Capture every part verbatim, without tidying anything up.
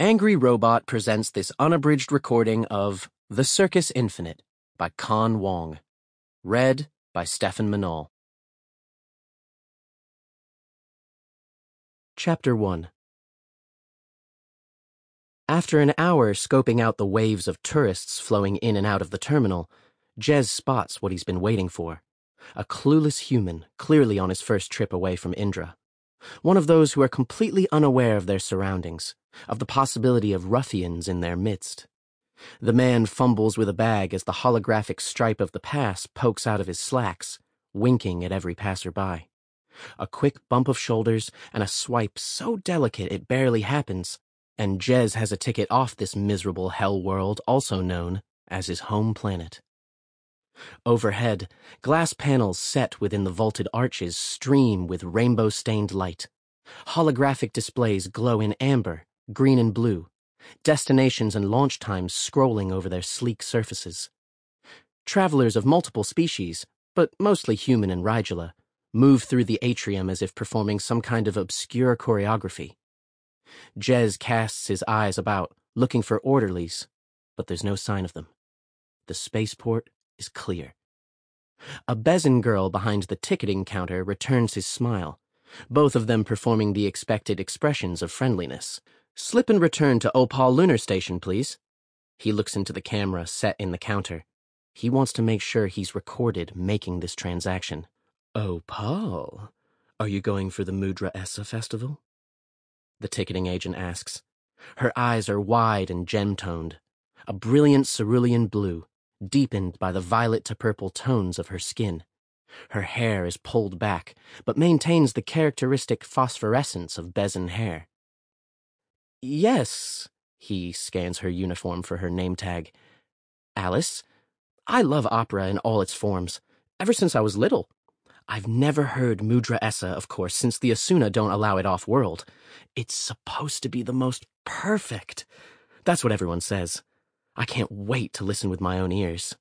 Angry Robot presents this unabridged recording of The Circus Infinite by Con Wong. Read by Stefan Manol. Chapter one. After an hour scoping out the waves of tourists flowing in and out of the terminal, Jez spots what he's been waiting for. A clueless human, clearly on his first trip away from Indra. One of those who are completely unaware of their surroundings, of the possibility of ruffians in their midst. The man fumbles with a bag as the holographic stripe of the pass pokes out of his slacks, winking at every passerby. A quick bump of shoulders and a swipe so delicate it barely happens, and Jez has a ticket off this miserable hell world also known as his home planet. Overhead, glass panels set within the vaulted arches stream with rainbow-stained light. Holographic displays glow in amber, green and blue, destinations and launch times scrolling over their sleek surfaces. Travelers of multiple species, but mostly human and Rigella, move through the atrium as if performing some kind of obscure choreography. Jez casts his eyes about, looking for orderlies, but there's no sign of them. The spaceport is clear. A Bezin girl behind the ticketing counter returns his smile, both of them performing the expected expressions of friendliness. "Slip and return to Opal Lunar Station, please." He looks into the camera set in the counter. He wants to make sure he's recorded making this transaction. "Opal? Are you going for the Mudra Essa festival?" the ticketing agent asks. Her eyes are wide and gem-toned, a brilliant cerulean blue, deepened by the violet to purple tones of her skin. Her hair is pulled back, but maintains the characteristic phosphorescence of Bezin hair. "Yes," he scans her uniform for her name tag. "Alice, I love opera in all its forms, ever since I was little. I've never heard Mudra Essa, of course, since the Asuna don't allow it off-world. It's supposed to be the most perfect. That's what everyone says. I can't wait to listen with my own ears."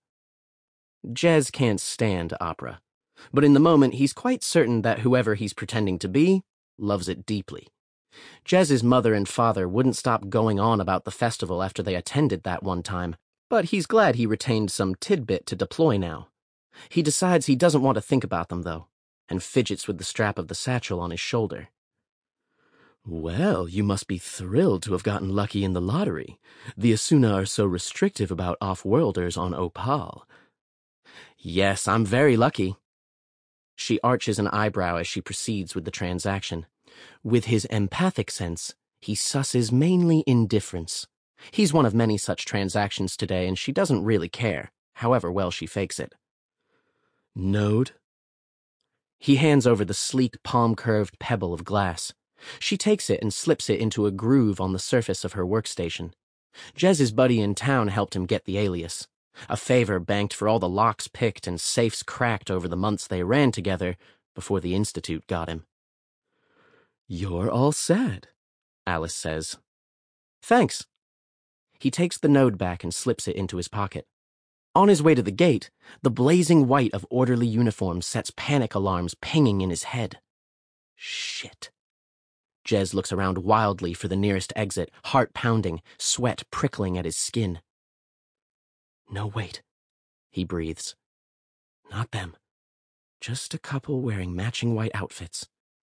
Jez can't stand opera, but in the moment he's quite certain that whoever he's pretending to be loves it deeply. Jez's mother and father wouldn't stop going on about the festival after they attended that one time, but he's glad he retained some tidbit to deploy now. He decides he doesn't want to think about them, though, and fidgets with the strap of the satchel on his shoulder. "Well, you must be thrilled to have gotten lucky in the lottery. The Asuna are so restrictive about off-worlders on Opal." "Yes, I'm very lucky." She arches an eyebrow as she proceeds with the transaction. With his empathic sense, he susses mainly indifference. He's one of many such transactions today, and she doesn't really care, however well she fakes it. "Node?" He hands over the sleek, palm-curved pebble of glass. She takes it and slips it into a groove on the surface of her workstation. Jez's buddy in town helped him get the alias, a favor banked for all the locks picked and safes cracked over the months they ran together before the Institute got him. "You're all set," Alice says. "Thanks." He takes the node back and slips it into his pocket. On his way to the gate, the blazing white of orderly uniforms sets panic alarms pinging in his head. Shit. Jez looks around wildly for the nearest exit, heart pounding, sweat prickling at his skin. "No, wait," he breathes. "Not them. Just a couple wearing matching white outfits."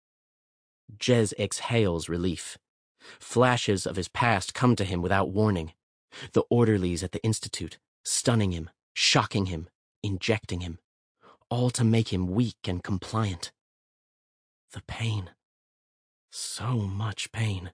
Jez exhales relief. Flashes of his past come to him without warning. The orderlies at the Institute, stunning him, shocking him, injecting him, all to make him weak and compliant. The pain. So much pain.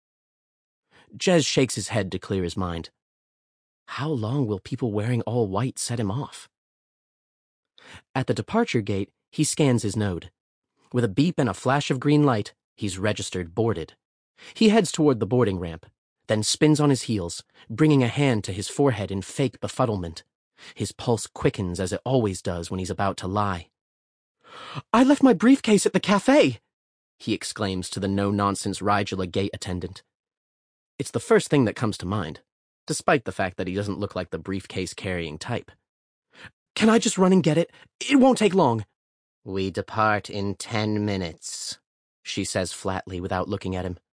Jez shakes his head to clear his mind. How long will people wearing all white set him off? At the departure gate, he scans his node. With a beep and a flash of green light, he's registered boarded. He heads toward the boarding ramp, then spins on his heels, bringing a hand to his forehead in fake befuddlement. His pulse quickens as it always does when he's about to lie. "I left my briefcase at the cafe!" he exclaims to the no-nonsense Rigella gate attendant. It's the first thing that comes to mind, despite the fact that he doesn't look like the briefcase-carrying type. "Can I just run and get it? It won't take long." "We depart in ten minutes," she says flatly without looking at him.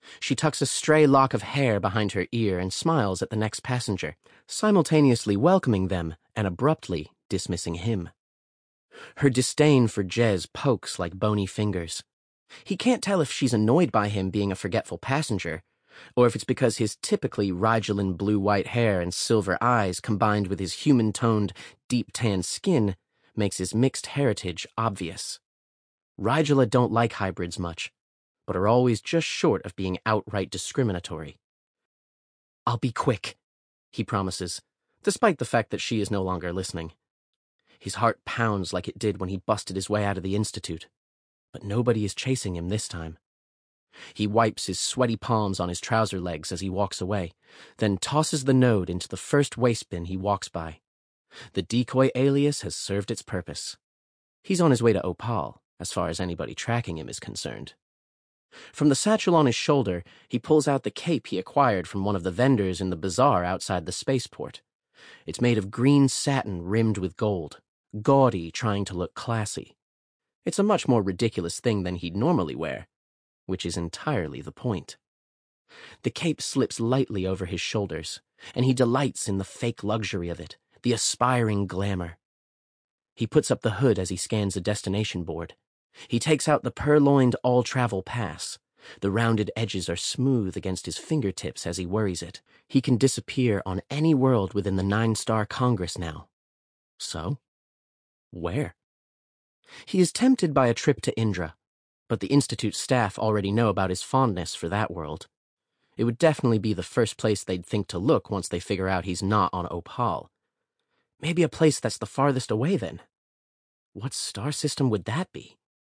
She tucks a stray lock of hair behind her ear and smiles at the next passenger, simultaneously welcoming them and abruptly dismissing him. Her disdain for Jez pokes like bony fingers. He can't tell if she's annoyed by him being a forgetful passenger, or if it's because his typically Rigelin blue-white hair and silver eyes combined with his human-toned, deep-tanned skin makes his mixed heritage obvious. Rigela don't like hybrids much, but are always just short of being outright discriminatory. "I'll be quick," he promises, despite the fact that she is no longer listening. His heart pounds like it did when he busted his way out of the Institute, but nobody is chasing him this time. He wipes his sweaty palms on his trouser legs as he walks away, then tosses the node into the first waste bin he walks by. The decoy alias has served its purpose. He's on his way to Opal, as far as anybody tracking him is concerned. From the satchel on his shoulder, he pulls out the cape he acquired from one of the vendors in the bazaar outside the spaceport. It's made of green satin rimmed with gold, gaudy, trying to look classy. It's a much more ridiculous thing than he'd normally wear, which is entirely the point. The cape slips lightly over his shoulders, and he delights in the fake luxury of it, the aspiring glamour. He puts up the hood as he scans the destination board. He takes out the purloined all-travel pass. The rounded edges are smooth against his fingertips as he worries it. He can disappear on any world within the Nine-Star Congress now. So, where? He is tempted by a trip to Indra, but the Institute staff already know about his fondness for that world. It would definitely be the first place they'd think to look once they figure out he's not on Opal. Maybe a place that's the farthest away, then. What star system would that be?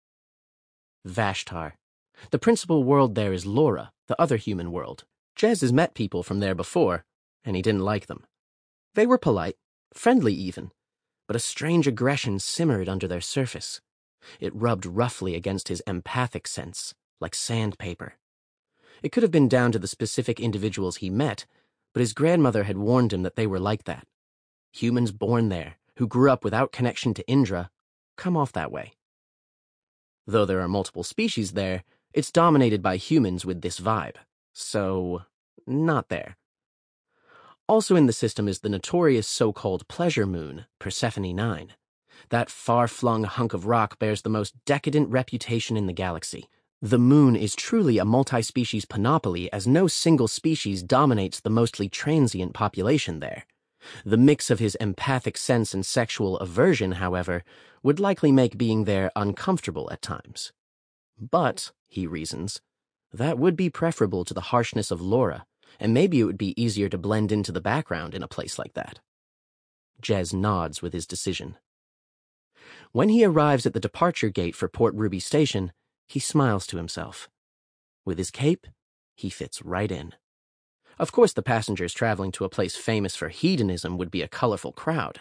Vashtar. The principal world there is Laura, the other human world. Jez has met people from there before, and he didn't like them. They were polite, friendly even, but a strange aggression simmered under their surface. It rubbed roughly against his empathic sense, like sandpaper. It could have been down to the specific individuals he met, but his grandmother had warned him that they were like that. Humans born there, who grew up without connection to Indra, come off that way. Though there are multiple species there, it's dominated by humans with this vibe. So, not there. Also in the system is the notorious so-called pleasure moon, Persephone nine. That far-flung hunk of rock bears the most decadent reputation in the galaxy. The moon is truly a multi-species panoply, as no single species dominates the mostly transient population there. The mix of his empathic sense and sexual aversion, however, would likely make being there uncomfortable at times. But, he reasons, that would be preferable to the harshness of Laura, and maybe it would be easier to blend into the background in a place like that. Jez nods with his decision. When he arrives at the departure gate for Port Ruby Station, he smiles to himself. With his cape, he fits right in. Of course, the passengers traveling to a place famous for hedonism would be a colorful crowd.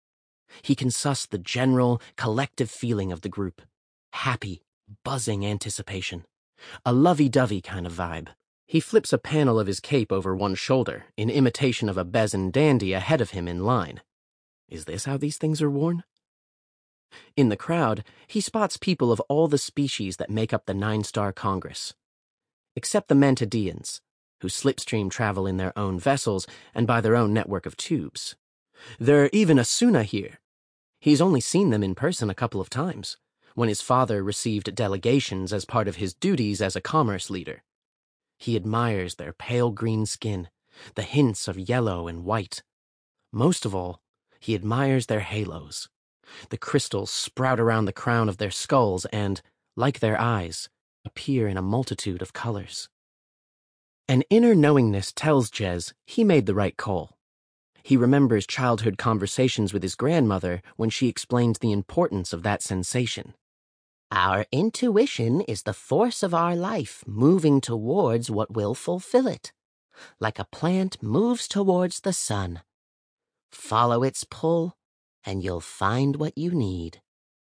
He can suss the general, collective feeling of the group. Happy, buzzing anticipation. A lovey-dovey kind of vibe. He flips a panel of his cape over one shoulder, in imitation of a bezin dandy ahead of him in line. Is this how these things are worn? In the crowd, he spots people of all the species that make up the Nine-Star Congress. Except the Mantideans, who slipstream travel in their own vessels and by their own network of tubes. There are even Asuna here. He's only seen them in person a couple of times, when his father received delegations as part of his duties as a commerce leader. He admires their pale green skin, the hints of yellow and white. Most of all, he admires their halos. The crystals sprout around the crown of their skulls and, like their eyes, appear in a multitude of colors. An inner knowingness tells Jez he made the right call. He remembers childhood conversations with his grandmother when she explained the importance of that sensation. Our intuition is the force of our life moving towards what will fulfill it, like a plant moves towards the sun. Follow its pull, and you'll find what you need.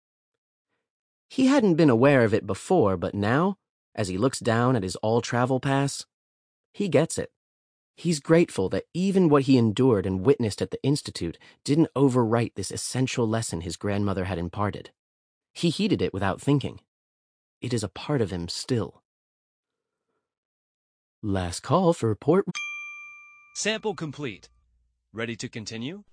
He hadn't been aware of it before, but now, as he looks down at his all-travel pass, he gets it. He's grateful that even what he endured and witnessed at the Institute didn't overwrite this essential lesson his grandmother had imparted. He heeded it without thinking. It is a part of him still. Last call for report. Sample complete. Ready to continue?